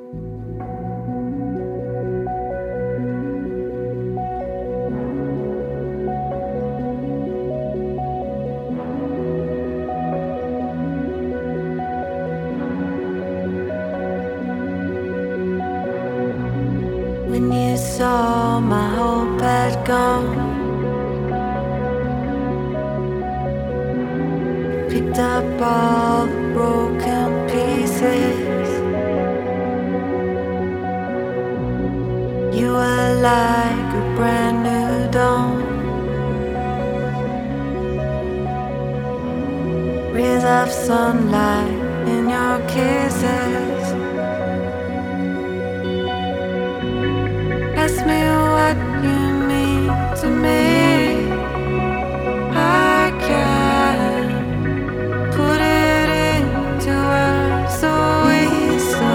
When you saw my hope had gone, picked up all the broken pieces. You were like a brand new dawn, rays of sunlight in your kisses.